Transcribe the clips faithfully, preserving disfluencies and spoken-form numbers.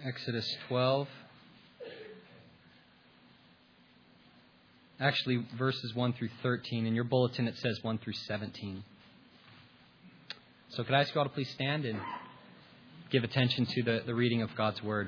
Exodus twelve. Actually, verses one through thirteen. In your bulletin, it says one through seventeen. So could I ask you all to please stand and give attention to the, the reading of God's Word.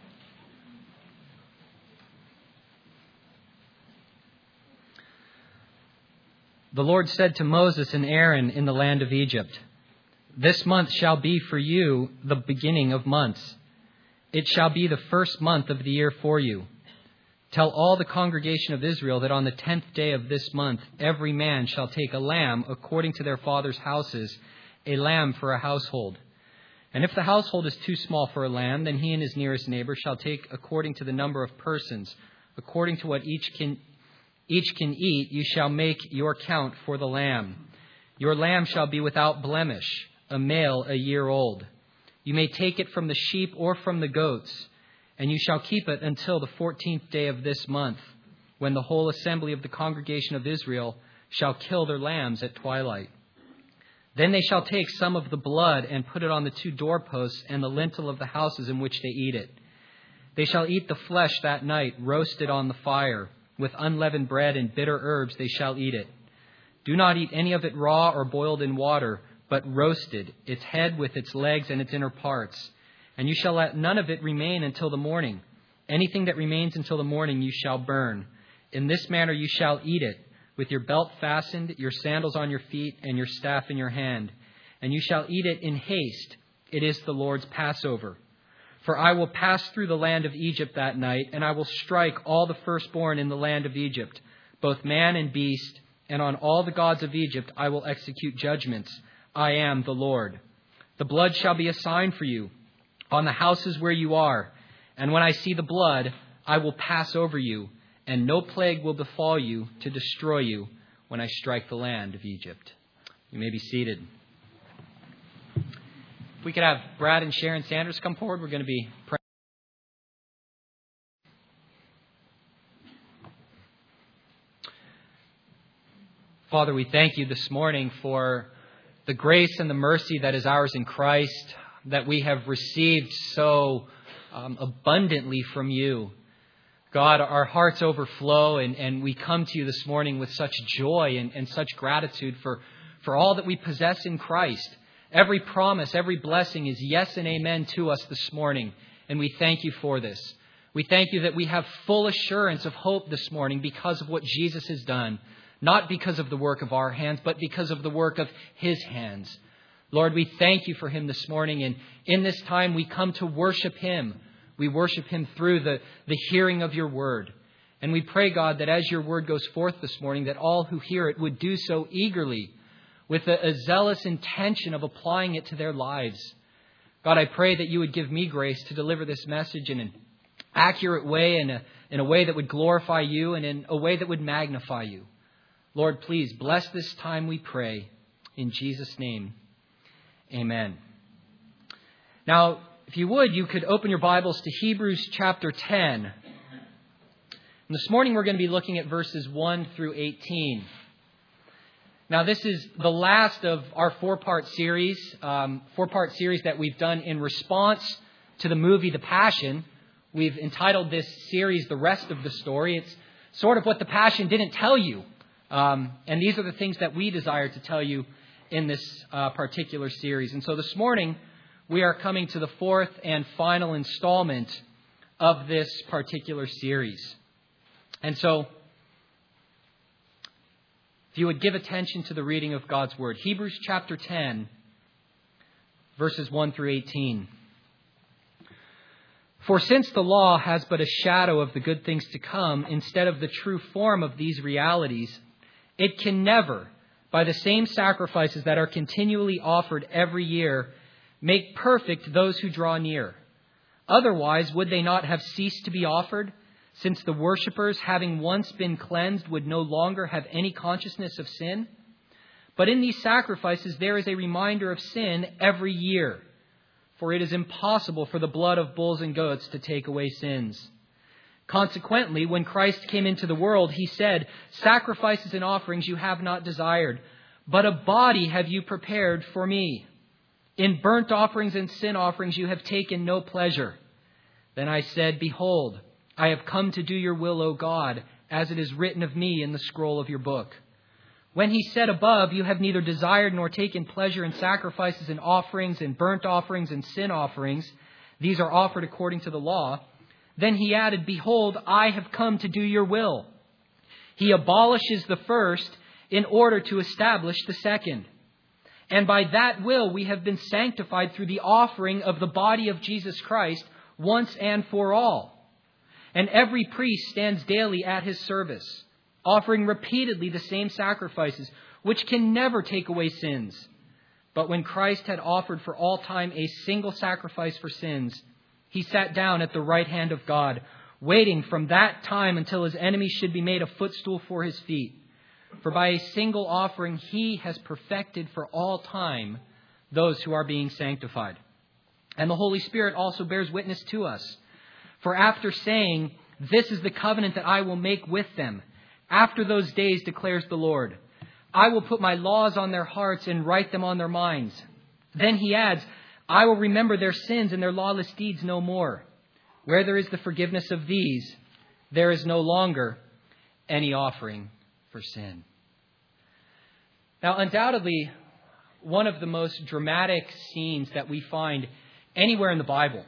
The Lord said to Moses and Aaron in the land of Egypt, "This month shall be for you the beginning of months. It shall be the first month of the year for you. Tell all the congregation of Israel that on the tenth day of this month every man shall take a lamb according to their father's houses, a lamb for a household. And if the household is too small for a lamb, then he and his nearest neighbor shall take according to the number of persons, according to what each can each can eat, you shall make your count for the lamb. Your lamb shall be without blemish, a male a year old. You may take it from the sheep or from the goats, and you shall keep it until the fourteenth day of this month, when the whole assembly of the congregation of Israel shall kill their lambs at twilight. Then they shall take some of the blood and put it on the two doorposts and the lintel of the houses in which they eat it. They shall eat the flesh that night, roasted on the fire. With unleavened bread and bitter herbs they shall eat it. Do not eat any of it raw or boiled in water, but roasted, its head with its legs and its inner parts. And you shall let none of it remain until the morning. Anything that remains until the morning you shall burn. In this manner you shall eat it, with your belt fastened, your sandals on your feet, and your staff in your hand. And you shall eat it in haste. It is the Lord's Passover. For I will pass through the land of Egypt that night, and I will strike all the firstborn in the land of Egypt, both man and beast, and on all the gods of Egypt I will execute judgments. I am the Lord. The blood shall be a sign for you on the houses where you are, and when I see the blood, I will pass over you, and no plague will befall you to destroy you when I strike the land of Egypt." You may be seated. If we could have Brad and Sharon Sanders come forward, we're going to be praying. Father, we thank you this morning for the grace and the mercy that is ours in Christ, that we have received so um, abundantly from you. God, our hearts overflow, and, and we come to you this morning with such joy and, and such gratitude for, for all that we possess in Christ. Every promise, every blessing is yes and amen to us this morning, and we thank you for this. We thank you that we have full assurance of hope this morning because of what Jesus has done, not because of the work of our hands, but because of the work of his hands. Lord, we thank you for him this morning, and in this time we come to worship him. We worship him through the, the hearing of your word. And we pray, God, that as your word goes forth this morning, that all who hear it would do so eagerly, with a, a zealous intention of applying it to their lives. God, I pray that you would give me grace to deliver this message in an accurate way, in a, in a way that would glorify you, and in a way that would magnify you. Lord, please bless this time, we pray. In Jesus' name, amen. Now, if you would, you could open your Bibles to Hebrews chapter ten. And this morning we're going to be looking at verses one through eighteen. Now, this is the last of our four-part series, um, four-part series that we've done in response to the movie The Passion. We've entitled this series The Rest of the Story. It's sort of what The Passion didn't tell you. Um, and these are the things that we desire to tell you in this uh, particular series. And so this morning, we are coming to the fourth and final installment of this particular series. And so, if you would give attention to the reading of God's Word. Hebrews chapter ten, verses one through eighteen. "For since the law has but a shadow of the good things to come, instead of the true form of these realities, it can never, by the same sacrifices that are continually offered every year, make perfect those who draw near. Otherwise, would they not have ceased to be offered? Since the worshippers, having once been cleansed, would no longer have any consciousness of sin? But in these sacrifices there is a reminder of sin every year. For it is impossible for the blood of bulls and goats to take away sins. Consequently, when Christ came into the world, he said, 'Sacrifices and offerings you have not desired, but a body have you prepared for me. In burnt offerings and sin offerings you have taken no pleasure.' Then I said, Behold, I have come to do your will, O God, as it is written of me in the scroll of your book. When he said above, You have neither desired nor taken pleasure in sacrifices and offerings and burnt offerings and sin offerings, these are offered according to the law. Then he added, Behold, I have come to do your will. He abolishes the first in order to establish the second. And by that will we have been sanctified through the offering of the body of Jesus Christ once and for all. And every priest stands daily at his service, offering repeatedly the same sacrifices, which can never take away sins. But when Christ had offered for all time a single sacrifice for sins, he sat down at the right hand of God, waiting from that time until his enemies should be made a footstool for his feet. For by a single offering he has perfected for all time those who are being sanctified. And the Holy Spirit also bears witness to us. For after saying, This is the covenant that I will make with them, after those days, declares the Lord, I will put my laws on their hearts and write them on their minds. Then he adds, I will remember their sins and their lawless deeds no more. Where there is the forgiveness of these, there is no longer any offering for sin. Now, undoubtedly, one of the most dramatic scenes that we find anywhere in the Bible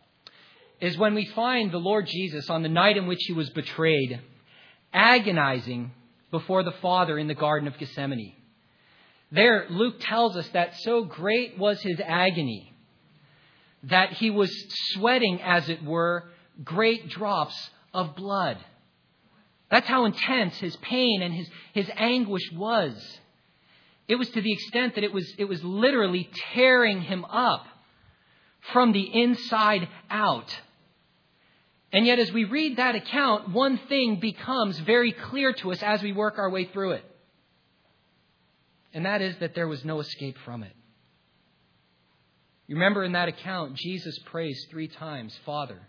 is when we find the Lord Jesus on the night in which he was betrayed, agonizing before the Father in the Garden of Gethsemane. There, Luke tells us that so great was his agony that he was sweating, as it were, great drops of blood. That's how intense his pain and his, his anguish was. It was to the extent that it was, it was literally tearing him up from the inside out. And yet, as we read that account, one thing becomes very clear to us as we work our way through it. And that is that there was no escape from it. You remember in that account, Jesus prays three times, Father,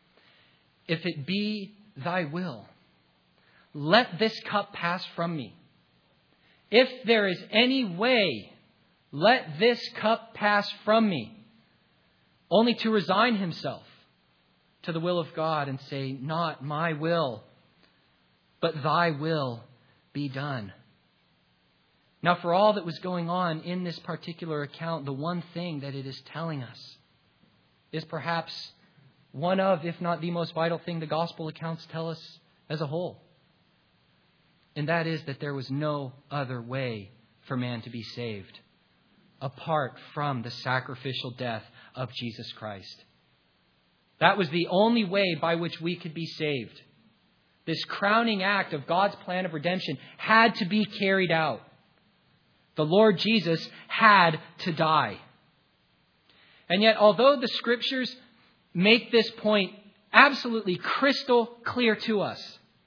if it be thy will, let this cup pass from me. If there is any way, let this cup pass from me. Only to resign himself to the will of God and say, not my will, but thy will be done. Now, for all that was going on in this particular account, the one thing that it is telling us is perhaps one of, if not the most vital thing the gospel accounts tell us as a whole. And that is that there was no other way for man to be saved apart from the sacrificial death of Jesus Christ. That was the only way by which we could be saved. This crowning act of God's plan of redemption had to be carried out. The Lord Jesus had to die. And yet, although the Scriptures make this point absolutely crystal clear to us,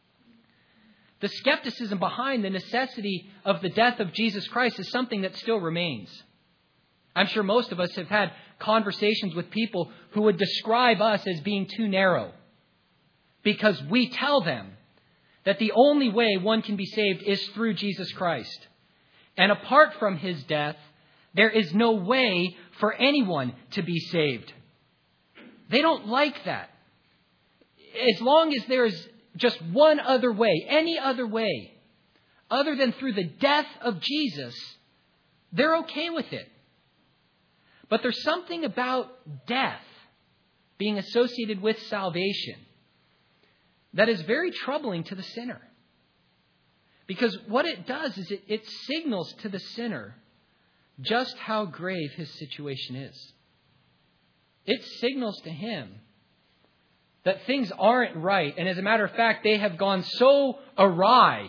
the skepticism behind the necessity of the death of Jesus Christ is something that still remains. I'm sure most of us have had conversations with people who would describe us as being too narrow because we tell them that the only way one can be saved is through Jesus Christ. And apart from his death, there is no way for anyone to be saved. They don't like that. As long as there is just one other way, any other way, other than through the death of Jesus, they're okay with it. But there's something about death being associated with salvation that is very troubling to the sinner. Because what it does is it, it signals to the sinner just how grave his situation is. It signals to him that things aren't right. And as a matter of fact, they have gone so awry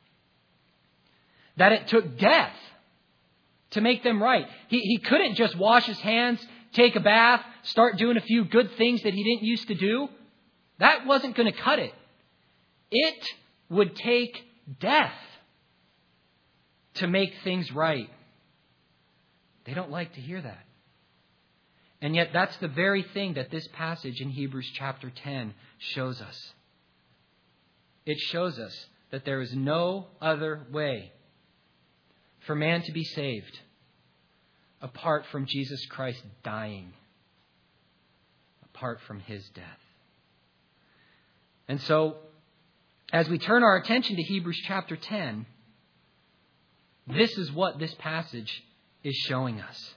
that it took death to make them right. He, he couldn't just wash his hands, take a bath, start doing a few good things that he didn't used to do. That wasn't going to cut it. It would take death to make things right. They don't like to hear that. And yet that's the very thing that this passage in Hebrews chapter ten shows us. It shows us that there is no other way for man to be saved apart from Jesus Christ dying. apart from his death. And so, as we turn our attention to Hebrews chapter ten, this is what this passage is showing us.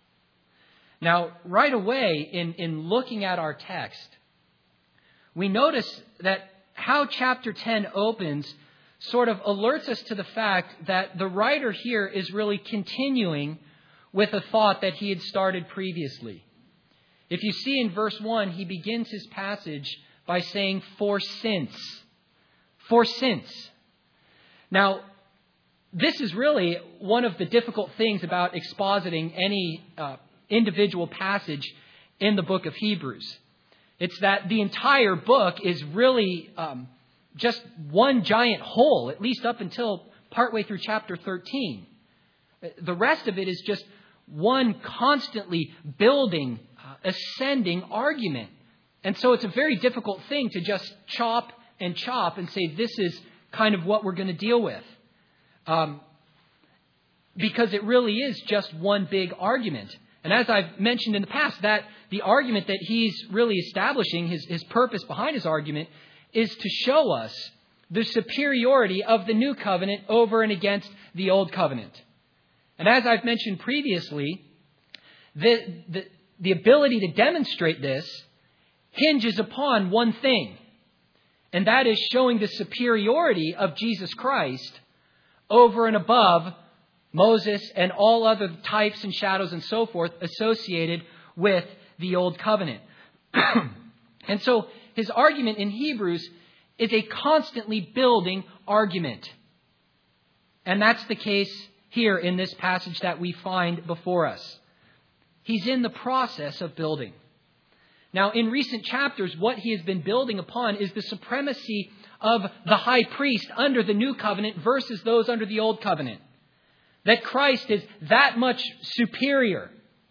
Now, right away, in, in looking at our text, we notice that how chapter ten opens sort of alerts us to the fact that the writer here is really continuing with a thought that he had started previously. If you see in verse one, he begins his passage by saying, "For since." For since. Now, this is really one of the difficult things about expositing any uh, individual passage in the book of Hebrews. It's that the entire book is really um, just one giant whole, at least up until partway through chapter thirteen. The rest of it is just one constantly building, uh, ascending argument. And so it's a very difficult thing to just chop and chop and say, this is kind of what we're going to deal with. Um, because it really is just one big argument. And as I've mentioned in the past, that the argument that he's really establishing, his, his purpose behind his argument, is to show us the superiority of the new covenant over and against the old covenant. And as I've mentioned previously, the, the, the ability to demonstrate this hinges upon one thing, and that is showing the superiority of Jesus Christ over and above Moses and all other types and shadows and so forth associated with the old covenant. And so his argument in Hebrews is a constantly building argument. And that's the case here in this passage that we find before us. He's in the process of building. Now, in recent chapters, what he has been building upon is the supremacy of the high priest under the new covenant versus those under the old covenant. That Christ is that much superior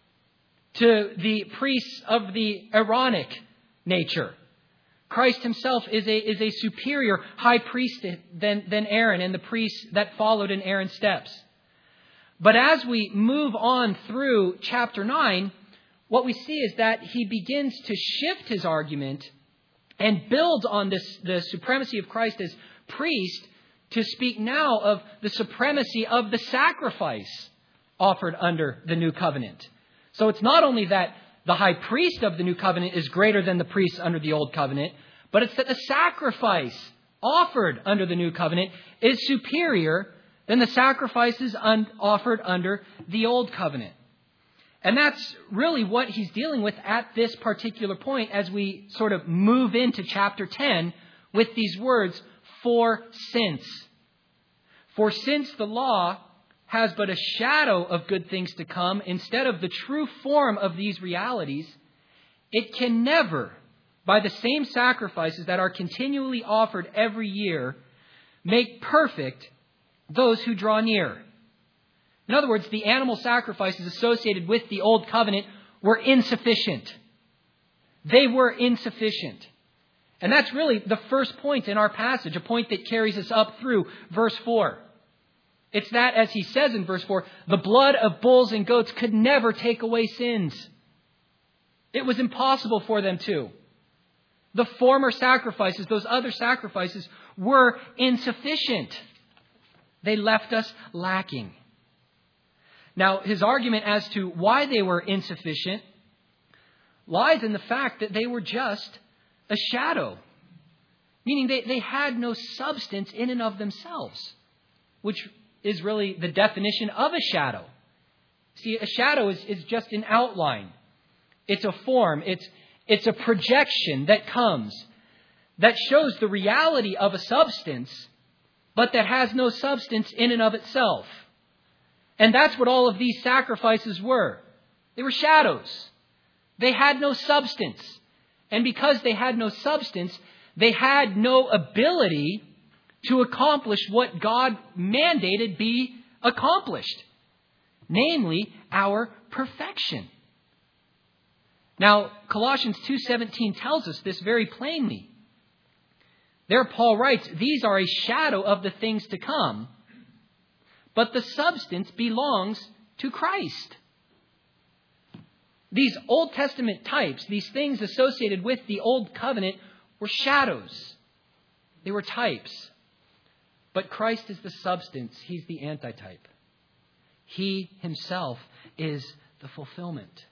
to the priests of the Aaronic nature. Christ himself is a, is a superior high priest than, than Aaron and the priests that followed in Aaron's steps. But as we move on through chapter nine, what we see is that he begins to shift his argument and builds on this, the supremacy of Christ as priest, to speak now of the supremacy of the sacrifice offered under the new covenant. So it's not only that the high priest of the new covenant is greater than the priests under the old covenant, but it's that the sacrifice offered under the new covenant is superior than the sacrifices un- offered under the old covenant. And that's really what he's dealing with at this particular point as we sort of move into chapter ten with these words, "For since." For since the law has but a shadow of good things to come instead of the true form of these realities, it can never, by the same sacrifices that are continually offered every year, make perfect those who draw near. In other words, the animal sacrifices associated with the old covenant were insufficient. They were insufficient. And that's really the first point in our passage, a point that carries us up through verse four. It's that, as he says in verse four, the blood of bulls and goats could never take away sins. It was impossible for them to. The former sacrifices, those other sacrifices, were insufficient. They left us lacking. Now, his argument as to why they were insufficient lies in the fact that they were just a shadow. Meaning they, they had no substance in and of themselves, which is really the definition of a shadow. See, a shadow is, is just an outline. It's a form. It's, it's a projection that comes that shows the reality of a substance, but that has no substance in and of itself. And that's what all of these sacrifices were. They were shadows. They had no substance. And because they had no substance, they had no ability to accomplish what God mandated be accomplished. Namely, our perfection. Now, Colossians two seventeen tells us this very plainly. There Paul writes, "These are a shadow of the things to come, but the substance belongs to Christ." These Old Testament types, these things associated with the Old Covenant, were shadows. They were types. But Christ is the substance. He's the antitype. He himself is the fulfillment.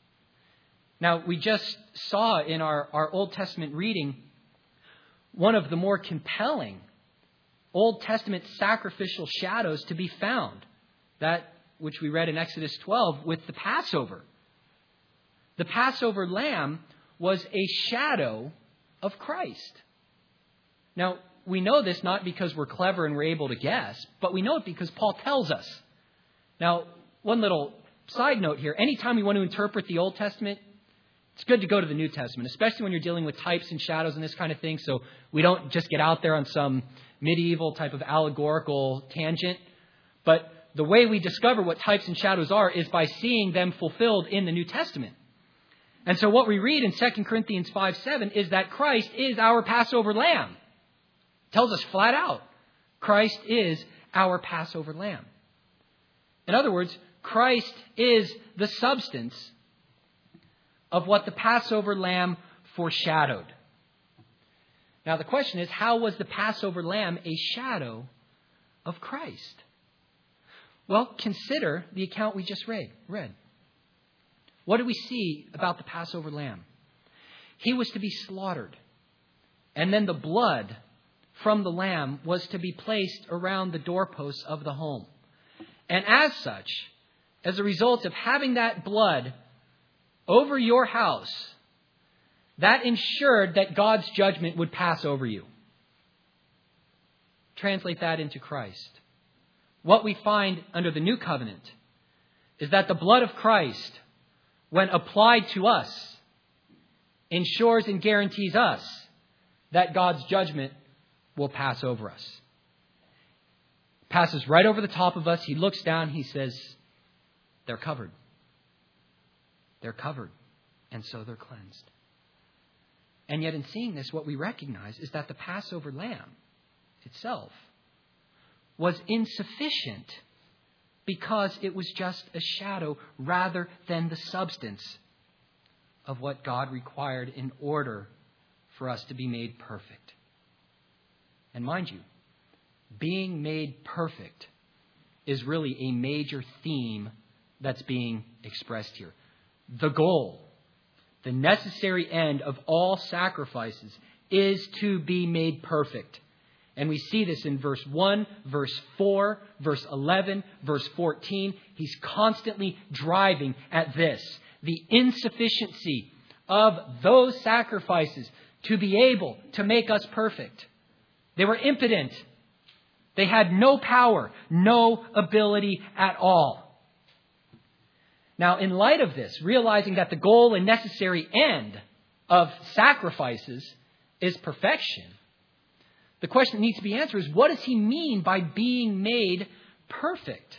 Now, we just saw in our, our Old Testament reading one of the more compelling Old Testament sacrificial shadows to be found. That which we read in Exodus twelve with the Passover. The Passover lamb was a shadow of Christ. Now, we know this not because we're clever and we're able to guess, but we know it because Paul tells us. Now, one little side note here. Anytime we want to interpret the Old Testament, it's good to go to the New Testament, especially when you're dealing with types and shadows and this kind of thing. So we don't just get out there on some medieval type of allegorical tangent. But the way we discover what types and shadows are is by seeing them fulfilled in the New Testament. And so what we read in Second Corinthians five seven is that Christ is our Passover lamb. It tells us flat out, Christ is our Passover lamb. In other words, Christ is the substance of what the Passover lamb foreshadowed. Now the question is, how was the Passover lamb a shadow of Christ? Well, consider the account we just read. read. What do we see about the Passover lamb? He was to be slaughtered. And then the blood from the lamb was to be placed around the doorposts of the home. And as such, as a result of having that blood over your house, that ensured that God's judgment would pass over you. Translate that into Christ. What we find under the new covenant is that the blood of Christ, when applied to us, ensures and guarantees us that God's judgment will pass over us. Passes right over the top of us. He looks down. He says, they're covered. They're covered. And so they're cleansed. And yet in seeing this, what we recognize is that the Passover lamb itself was insufficient because it was just a shadow rather than the substance of what God required in order for us to be made perfect. And mind you, being made perfect is really a major theme that's being expressed here. The goal, the necessary end of all sacrifices is to be made perfect. And we see this in verse one, verse four, verse eleven, verse fourteen. He's constantly driving at this. The insufficiency of those sacrifices to be able to make us perfect. They were impotent. They had no power, no ability at all. Now, in light of this, realizing that the goal and necessary end of sacrifices is perfection, the question that needs to be answered is, what does he mean by being made perfect?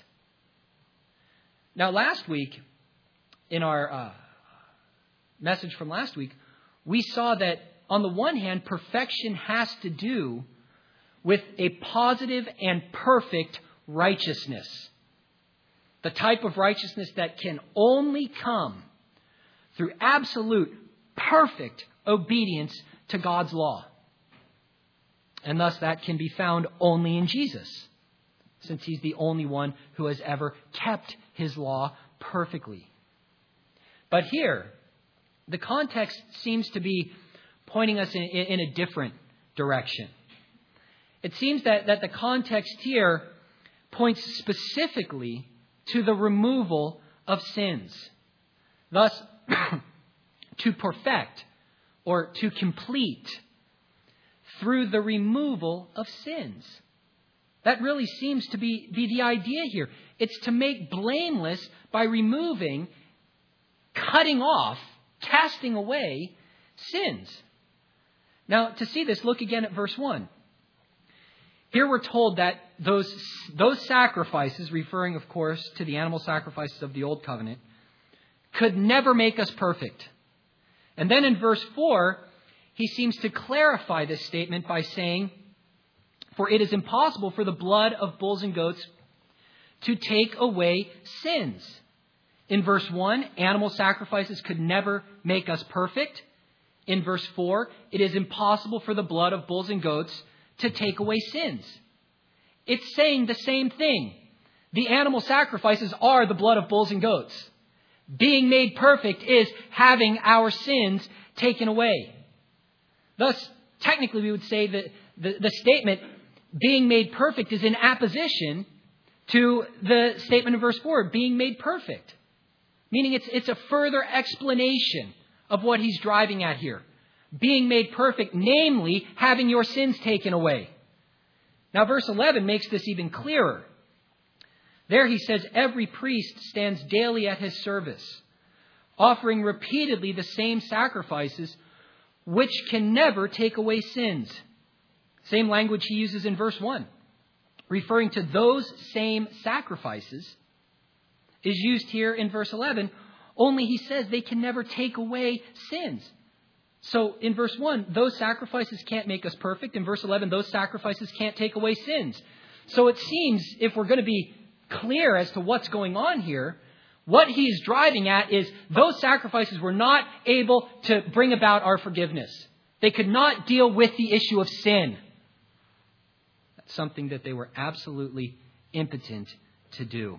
Now, last week, in our uh, message from last week, we saw that on the one hand, perfection has to do with a positive and perfect righteousness. The type of righteousness that can only come through absolute, perfect obedience to God's law. And thus that can be found only in Jesus, since he's the only one who has ever kept his law perfectly. But here, the context seems to be pointing us in, in a different direction. It seems that, that the context here points specifically to the removal of sins. Thus, to perfect or to complete through the removal of sins. That really seems to be, be the idea here. It's to make blameless by removing, cutting off, casting away sins. Now, to see this, look again at verse one. Here we're told that those, those sacrifices, referring, of course, to the animal sacrifices of the Old Covenant, could never make us perfect. And then in verse four, he seems to clarify this statement by saying, for it is impossible for the blood of bulls and goats to take away sins. In verse one, animal sacrifices could never make us perfect. In verse four, it is impossible for the blood of bulls and goats to take away sins. It's saying the same thing. The animal sacrifices are the blood of bulls and goats. Being made perfect is having our sins taken away. Thus, technically, we would say that the, the statement, being made perfect, is in apposition to the statement in verse four, being made perfect. Meaning it's, it's a further explanation of what he's driving at here. Being made perfect, namely, having your sins taken away. Now, verse eleven makes this even clearer. There he says, every priest stands daily at his service, offering repeatedly the same sacrifices, which can never take away sins. Same language he uses in verse one. Referring to those same sacrifices is used here in verse eleven. Only he says they can never take away sins. So in verse one, those sacrifices can't make us perfect. In verse eleven, those sacrifices can't take away sins. So it seems, if we're going to be clear as to what's going on here, what he's driving at is those sacrifices were not able to bring about our forgiveness. They could not deal with the issue of sin. That's something that they were absolutely impotent to do.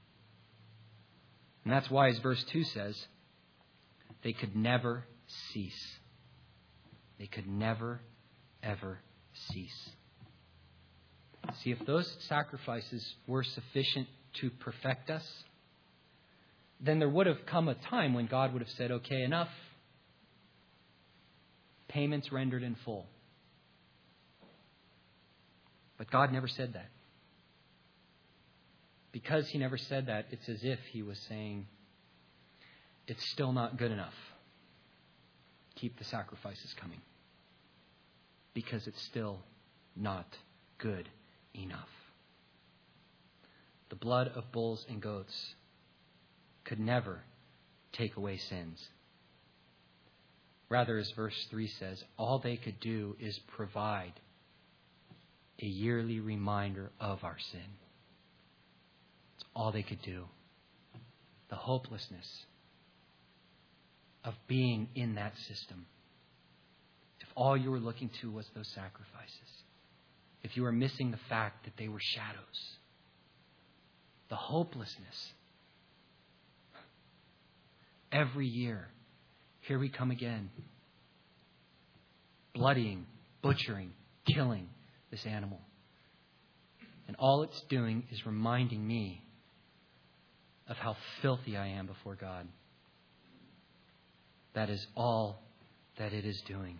And that's why, as verse two says, they could never cease. They could never, ever cease. See, if those sacrifices were sufficient to perfect us, then there would have come a time when God would have said, okay, enough. Payments rendered in full. But God never said that. Because he never said that, it's as if he was saying, it's still not good enough. Keep the sacrifices coming. Because it's still not good enough. The blood of bulls and goats could never take away sins. Rather, as verse three says, all they could do is provide a yearly reminder of our sin. It's all they could do. The hopelessness of being in that system. If all you were looking to was those sacrifices. If you were missing the fact that they were shadows. The hopelessness. Every year, here we come again. Bloodying, butchering, killing this animal. And all it's doing is reminding me of how filthy I am before God. That is all that it is doing.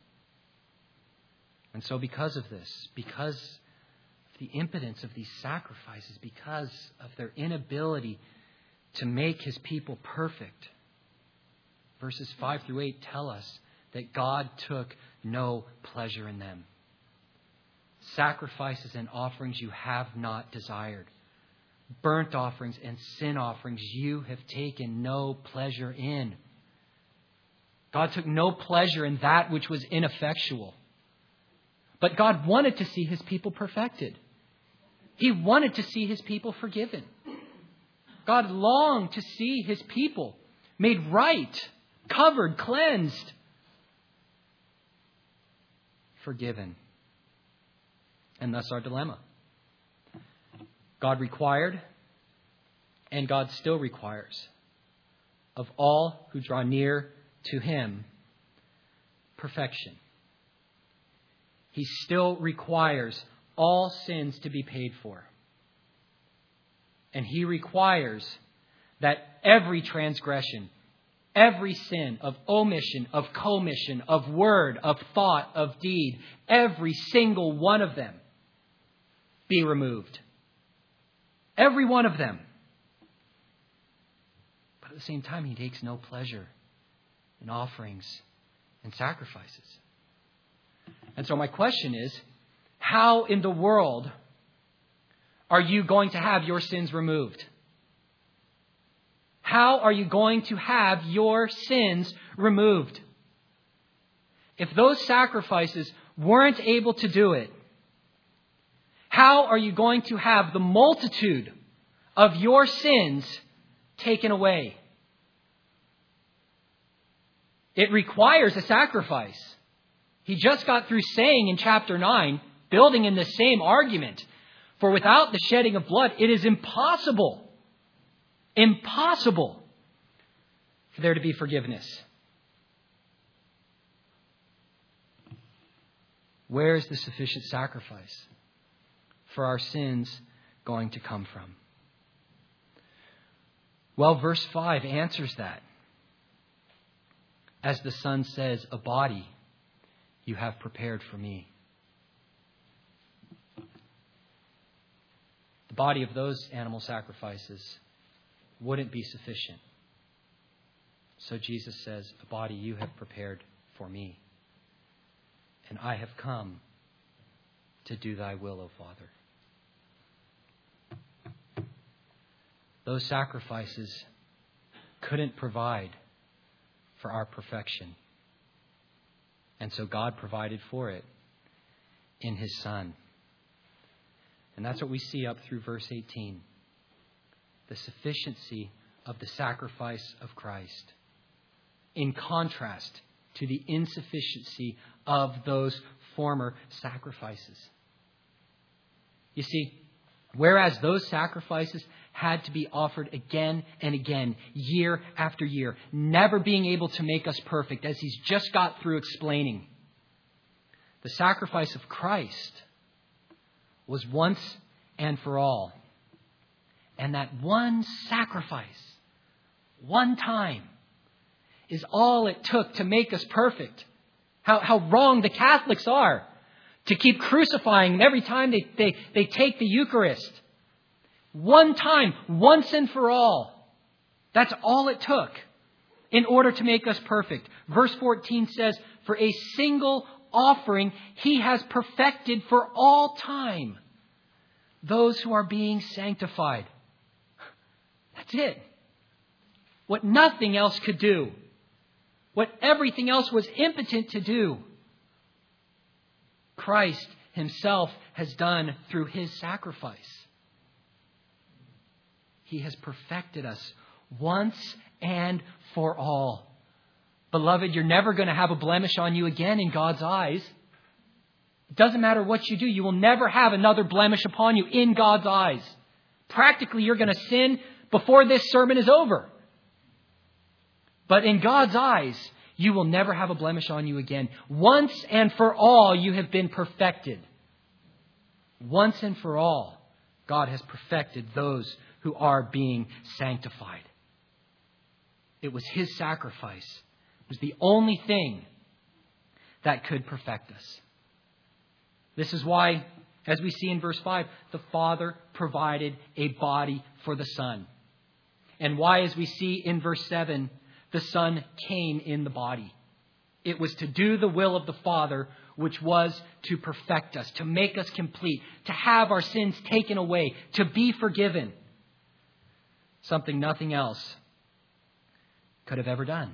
And so because of this, because of the impotence of these sacrifices, because of their inability to make his people perfect, verses five through eight tell us that God took no pleasure in them. Sacrifices and offerings you have not desired. Burnt offerings and sin offerings you have taken no pleasure in. God took no pleasure in that which was ineffectual. But God wanted to see his people perfected. He wanted to see his people forgiven. God longed to see his people made right, covered, cleansed, forgiven. And thus our dilemma. God required, and God still requires, of all who draw near to him, perfection. He still requires all sins to be paid for. And he requires that every transgression, every sin of omission, of commission, of word, of thought, of deed, every single one of them be removed. Every one of them. But at the same time, he takes no pleasure in offerings and sacrifices. And so my question is, how in the world are you going to have your sins removed? How are you going to have your sins removed? If those sacrifices weren't able to do it, how are you going to have the multitude of your sins taken away. It requires a sacrifice. He just got through saying in chapter nine, building in the same argument, for without the shedding of blood, it is impossible, impossible for there to be forgiveness. Where is the sufficient sacrifice for our sins going to come from? Well, verse five answers that. As the Son says, a body you have prepared for me. The body of those animal sacrifices wouldn't be sufficient. So Jesus says, a body you have prepared for me. And I have come to do thy will, O Father. Those sacrifices couldn't provide for our perfection. And so God provided for it in His Son. And that's what we see up through verse eighteen. The sufficiency of the sacrifice of Christ, in contrast to the insufficiency of those former sacrifices. You see, whereas those sacrifices had to be offered again and again, year after year, never being able to make us perfect, as he's just got through explaining, the sacrifice of Christ was once and for all. And that one sacrifice, one time, is all it took to make us perfect. How, how wrong the Catholics are to keep crucifying every time they, they, they take the Eucharist. One time, once and for all. That's all it took in order to make us perfect. Verse fourteen says, for a single offering He has perfected for all time those who are being sanctified. That's it. What nothing else could do. What everything else was impotent to do. Christ Himself has done through His sacrifice. He has perfected us once and for all. Beloved, you're never going to have a blemish on you again in God's eyes. It doesn't matter what you do. You will never have another blemish upon you in God's eyes. Practically, you're going to sin before this sermon is over. But in God's eyes, you will never have a blemish on you again. Once and for all, you have been perfected. Once and for all, God has perfected those who are being sanctified. It was His sacrifice. It was the only thing that could perfect us. This is why, as we see in verse five, the Father provided a body for the Son. And why, as we see in verse seven, the Son came in the body. It was to do the will of the Father, which was to perfect us, to make us complete, to have our sins taken away, to be forgiven. Something nothing else could have ever done.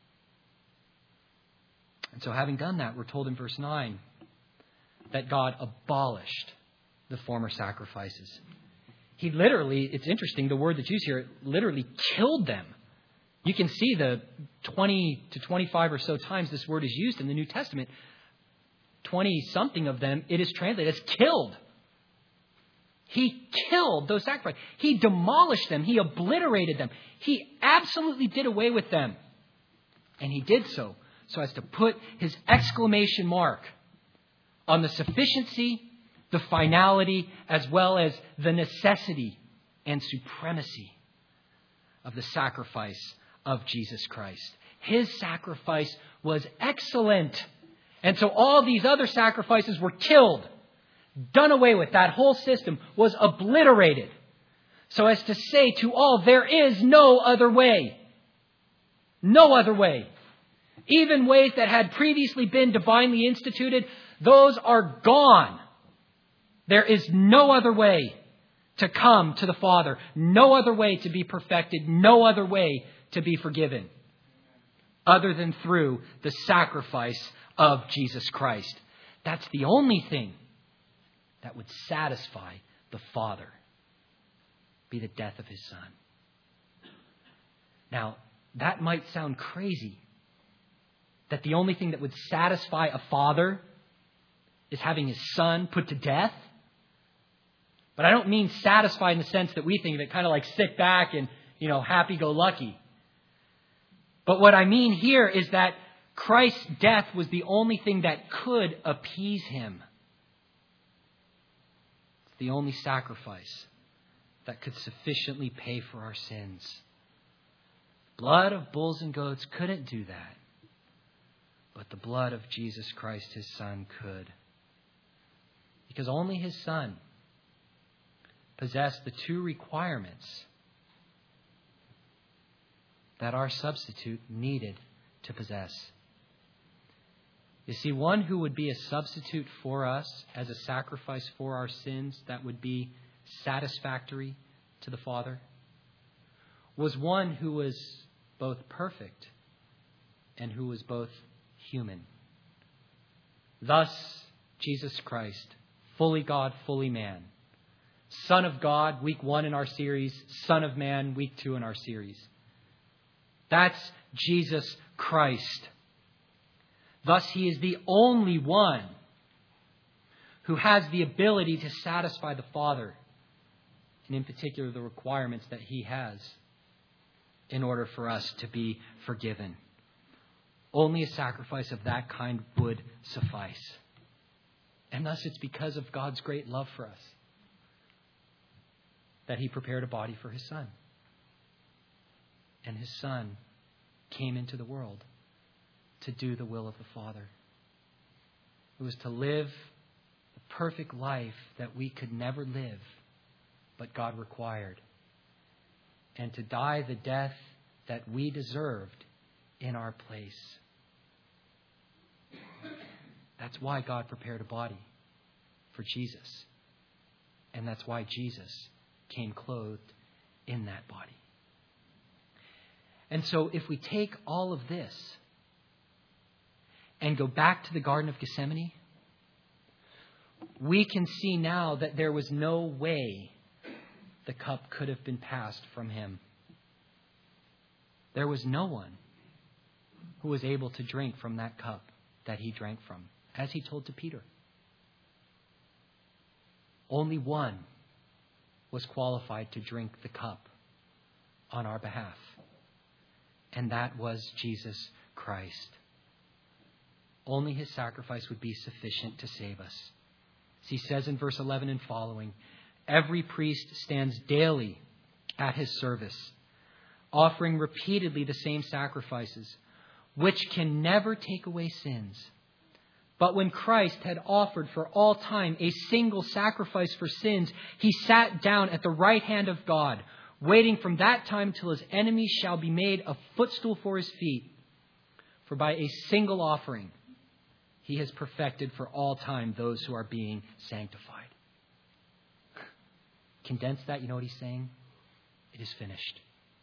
And so having done that, we're told in verse nine that God abolished the former sacrifices. He literally, it's interesting, the word that's used here, literally killed them. You can see the twenty to twenty-five or so times this word is used in the New Testament. twenty-something of them, it is translated as killed. He killed those sacrifices. He demolished them. He obliterated them. He absolutely did away with them. And He did so, so as to put His exclamation mark on the sufficiency, the finality, as well as the necessity and supremacy of the sacrifice of Jesus Christ. His sacrifice was excellent. And so all these other sacrifices were killed, done away with. That whole system was obliterated. So as to say to all, there is no other way. No other way. Even ways that had previously been divinely instituted, those are gone. There is no other way to come to the Father. No other way to be perfected. No other way to be forgiven. Other than through the sacrifice of Jesus Christ. That's the only thing that would satisfy the Father. Be the death of His Son. Now, that might sound crazy, that the only thing that would satisfy a father is having his son put to death. But I don't mean satisfy in the sense that we think of it, kind of like sit back and, you know, happy-go-lucky. But what I mean here is that Christ's death was the only thing that could appease him. It's the only sacrifice that could sufficiently pay for our sins. Blood of bulls and goats couldn't do that. But the blood of Jesus Christ, his Son, could. Because only his Son possessed the two requirements that our substitute needed to possess. You see, one who would be a substitute for us as a sacrifice for our sins that would be satisfactory to the Father was one who was both perfect and who was both human. Thus, Jesus Christ, fully God, fully man. Son of God, week one in our series. Son of man, week two in our series. That's Jesus Christ. Thus, he is the only one who has the ability to satisfy the Father, and in particular the requirements that he has in order for us to be forgiven. Only a sacrifice of that kind would suffice. And thus it's because of God's great love for us that he prepared a body for his Son. And his Son came into the world to do the will of the Father. It was to live the perfect life that we could never live, but God required. And to die the death that we deserved in our place. That's why God prepared a body for Jesus. And that's why Jesus came clothed in that body. And so if we take all of this and go back to the Garden of Gethsemane, we can see now that there was no way the cup could have been passed from him. There was no one who was able to drink from that cup that he drank from, as he told to Peter. Only one was qualified to drink the cup on our behalf, and that was Jesus Christ. Only his sacrifice would be sufficient to save us. As he says in verse eleven and following, every priest stands daily at his service, offering repeatedly the same sacrifices, which can never take away sins. But when Christ had offered for all time a single sacrifice for sins, he sat down at the right hand of God, waiting from that time till his enemies shall be made a footstool for his feet. For by a single offering, he has perfected for all time those who are being sanctified. Condense that, you know what he's saying? It is finished.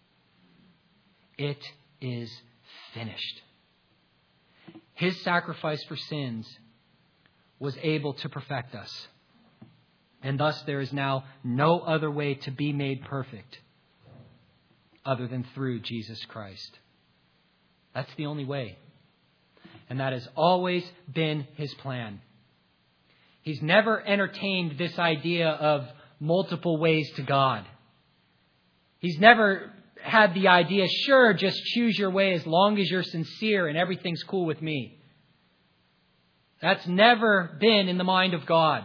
It is finished. His sacrifice for sins was able to perfect us. And thus there is now no other way to be made perfect other than through Jesus Christ. That's the only way. And that has always been his plan. He's never entertained this idea of multiple ways to God. He's never had the idea, sure, just choose your way as long as you're sincere and everything's cool with me. That's never been in the mind of God.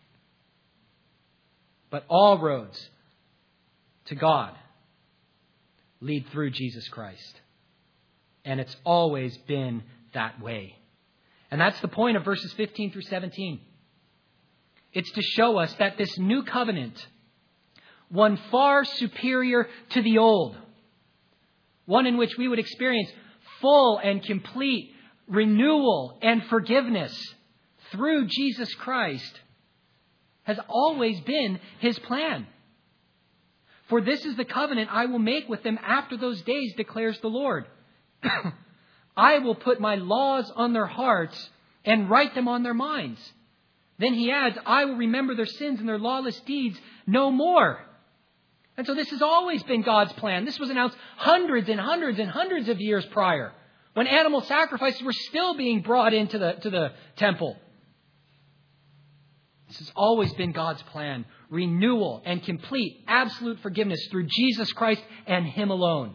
But all roads to God lead through Jesus Christ. And it's always been that way. And that's the point of verses fifteen through seventeen. It's to show us that this new covenant, one far superior to the old, one in which we would experience full and complete renewal and forgiveness through Jesus Christ, has always been his plan. For this is the covenant I will make with them after those days, declares the Lord. I will put my laws on their hearts and write them on their minds. Then he adds, I will remember their sins and their lawless deeds no more. And so this has always been God's plan. This was announced hundreds and hundreds and hundreds of years prior, when animal sacrifices were still being brought into the, to the temple. This has always been God's plan. Renewal and complete, absolute forgiveness through Jesus Christ and Him alone.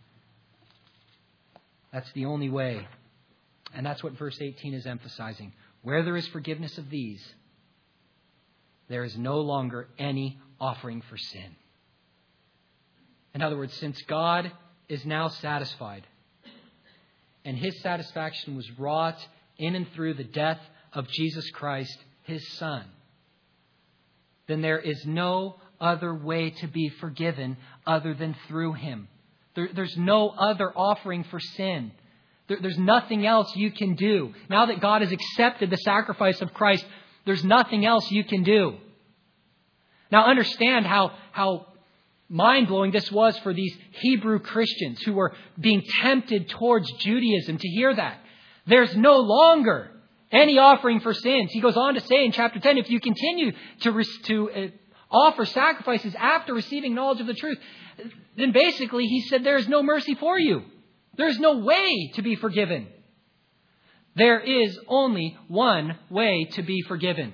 That's the only way. And that's what verse eighteen is emphasizing. Where there is forgiveness of these, there is no longer any offering for sin. In other words, since God is now satisfied, and His satisfaction was wrought in and through the death of Jesus Christ, His Son, then there is no other way to be forgiven other than through Him. There, there's no other offering for sin. There, there's nothing else you can do. Now that God has accepted the sacrifice of Christ, there's nothing else you can do. Now understand how, how mind-blowing this was for these Hebrew Christians who were being tempted towards Judaism to hear that. There's no longer any offering for sins. He goes on to say in chapter ten, if you continue to, to uh, offer sacrifices after receiving knowledge of the truth, then basically he said there is no mercy for you. There is no way to be forgiven. There is only one way to be forgiven.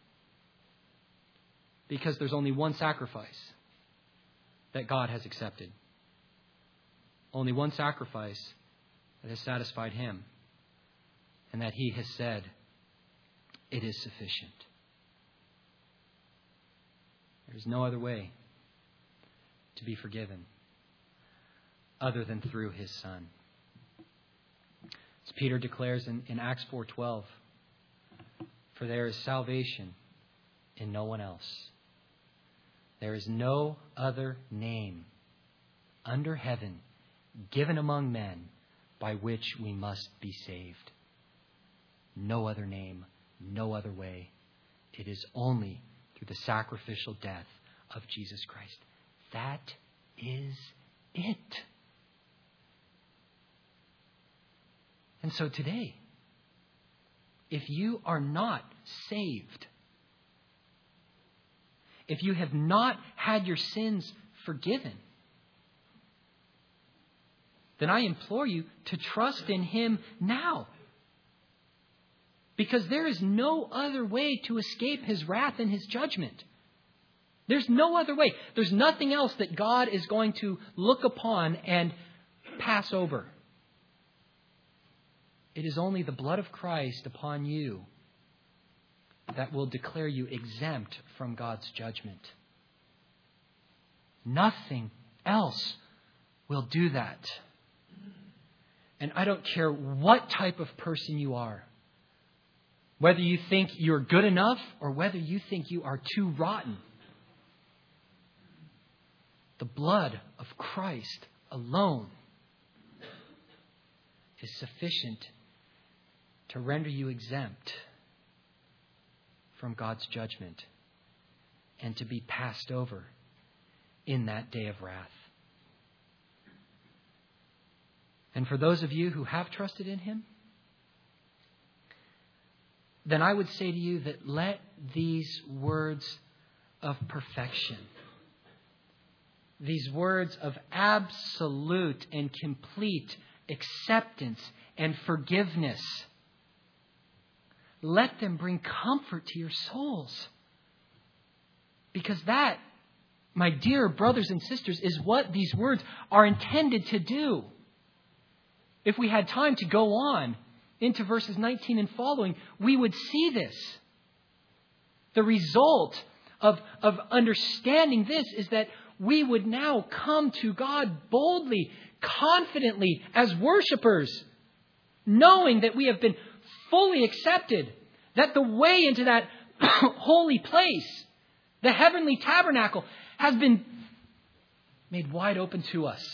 Because there's only one sacrifice that God has accepted. Only one sacrifice that has satisfied Him. And that He has said, it is sufficient. There is no other way to be forgiven other than through His Son. As Peter declares in, in Acts four twelve, for there is salvation in no one else. There is no other name under heaven given among men by which we must be saved. No other name, no other way. It is only through the sacrificial death of Jesus Christ. That is it. And so today, if you are not saved, if you have not had your sins forgiven, then I implore you to trust in Him now. Because there is no other way to escape His wrath and His judgment. There's no other way. There's nothing else that God is going to look upon and pass over. It is only the blood of Christ upon you that will declare you exempt from God's judgment. Nothing else will do that. And I don't care what type of person you are. Whether you think you're good enough or whether you think you are too rotten. The blood of Christ alone is sufficient to render you exempt from God's judgment and to be passed over in that day of wrath. And for those of you who have trusted in Him, then I would say to you that let these words of perfection, these words of absolute and complete acceptance and forgiveness, let them bring comfort to your souls. Because that, my dear brothers and sisters, is what these words are intended to do. If we had time to go on into verses nineteen and following, we would see this. The result of, of understanding this is that we would now come to God boldly, confidently, as worshipers, knowing that we have been fully accepted, that the way into that holy place, the heavenly tabernacle, has been made wide open to us.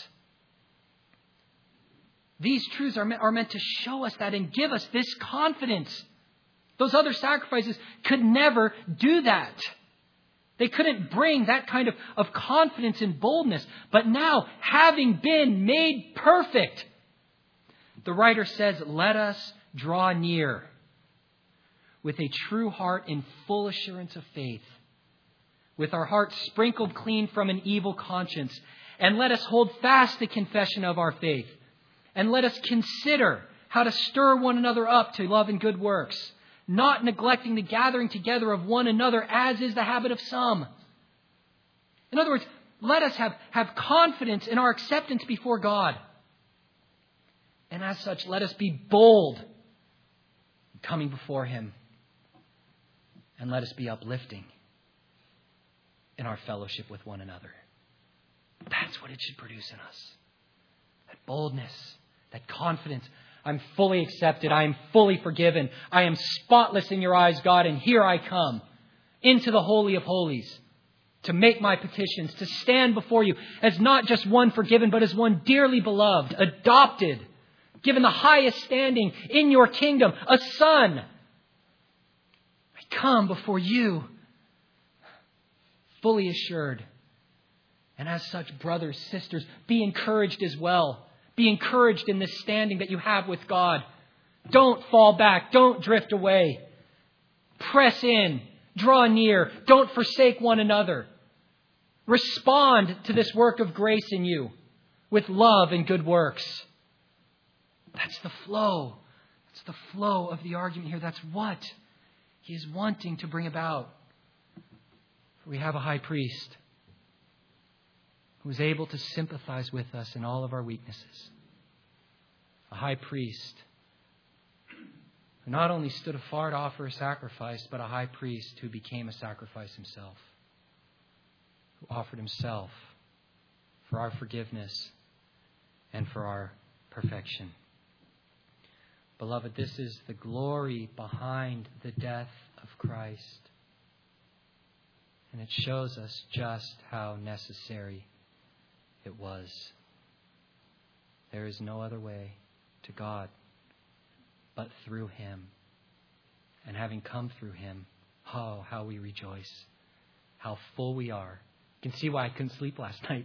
These truths are meant, are meant to show us that and give us this confidence. Those other sacrifices could never do that. They couldn't bring that kind of, of confidence and boldness. But now, having been made perfect, the writer says, let us draw near with a true heart in full assurance of faith, with our hearts sprinkled clean from an evil conscience. And let us hold fast the confession of our faith. And let us consider how to stir one another up to love and good works, not neglecting the gathering together of one another, as is the habit of some. In other words, let us have, have confidence in our acceptance before God. And as such, let us be bold coming before Him. And let us be uplifting in our fellowship with one another. That's what it should produce in us. That boldness, that confidence. I'm fully accepted. I am fully forgiven. I am spotless in your eyes, God, and here I come into the Holy of Holies to make my petitions, to stand before you as not just one forgiven, but as one dearly beloved, adopted, given the highest standing in your kingdom, a son. I come before you fully assured. And as such, brothers, sisters, be encouraged as well. Be encouraged in this standing that you have with God. Don't fall back. Don't drift away. Press in. Draw near. Don't forsake one another. Respond to this work of grace in you with love and good works. That's the flow. That's the flow of the argument here. That's what He is wanting to bring about. We have a high priest who is able to sympathize with us in all of our weaknesses. A high priest who not only stood afar to offer a sacrifice, but a high priest who became a sacrifice himself, who offered himself for our forgiveness and for our perfection. Beloved, this is the glory behind the death of Christ. And it shows us just how necessary it was. There is no other way to God but through Him. And having come through Him, oh, how we rejoice. How full we are. You can see why I couldn't sleep last night.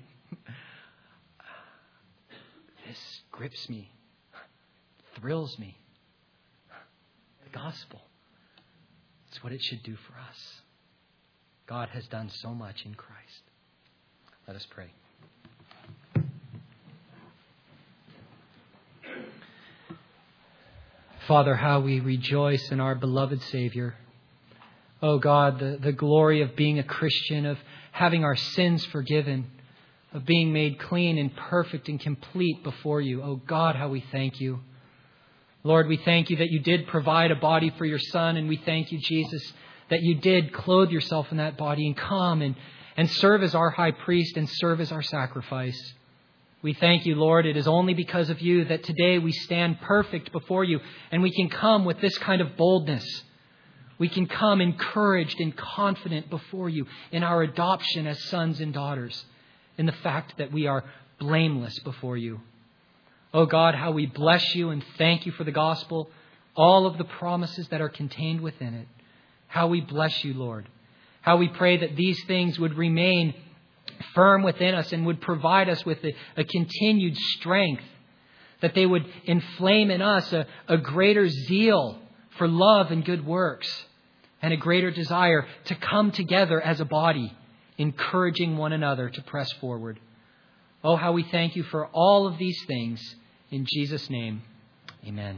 This grips me. Thrills me. The gospel. It's what it should do for us. God has done so much in Christ. Let us pray. Father, how we rejoice in our beloved Savior. Oh God, the, the glory of being a Christian, of having our sins forgiven, of being made clean and perfect and complete before you. Oh God, how we thank you. Lord, we thank you that you did provide a body for your Son, and we thank you, Jesus, that you did clothe yourself in that body and come and, and serve as our high priest and serve as our sacrifice. We thank you, Lord. It is only because of you that today we stand perfect before you and we can come with this kind of boldness. We can come encouraged and confident before you in our adoption as sons and daughters, in the fact that we are blameless before you. Oh God, how we bless you and thank you for the gospel, all of the promises that are contained within it. How we bless you, Lord. How we pray that these things would remain firm within us and would provide us with a, a continued strength, that they would inflame in us a, a greater zeal for love and good works, and a greater desire to come together as a body, encouraging one another to press forward. Oh, how we thank you for all of these things. In Jesus' name, amen.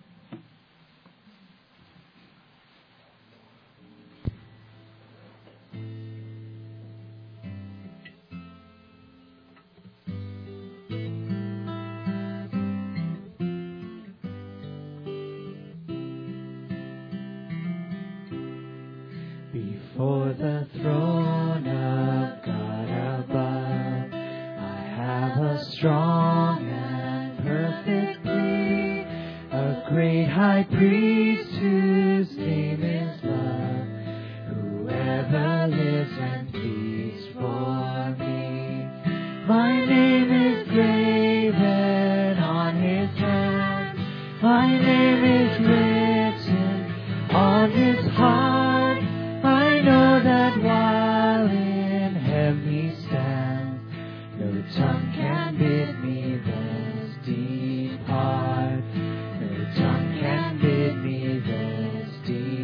Before the throne of God above, I have a strong and perfect plea, a great high priest whose name is love, whoever lives and pleads for me. My name is graven on his hand, my name is written on his heart. I know that while in heaven he stands, no tongue can bid me thus depart. No tongue can bid me thus depart.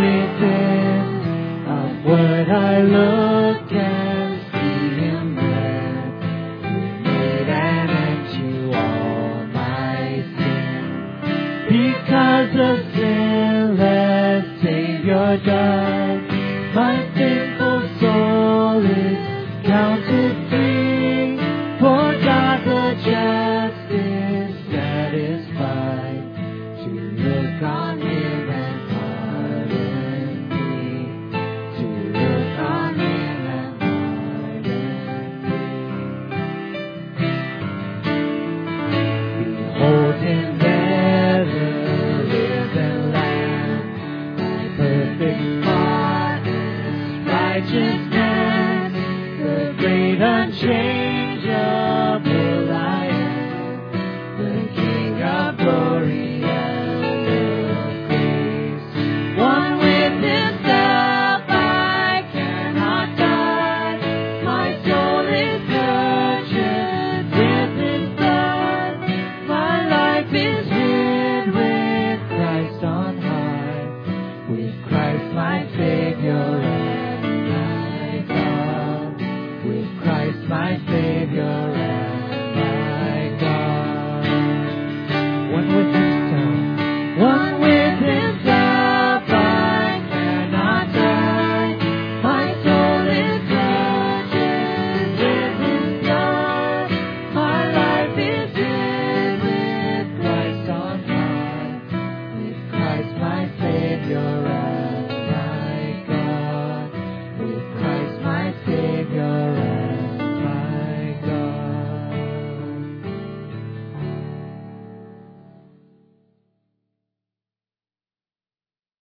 written, upward I look and see Him there, who made an end to all my sin. Because the sinless Savior died,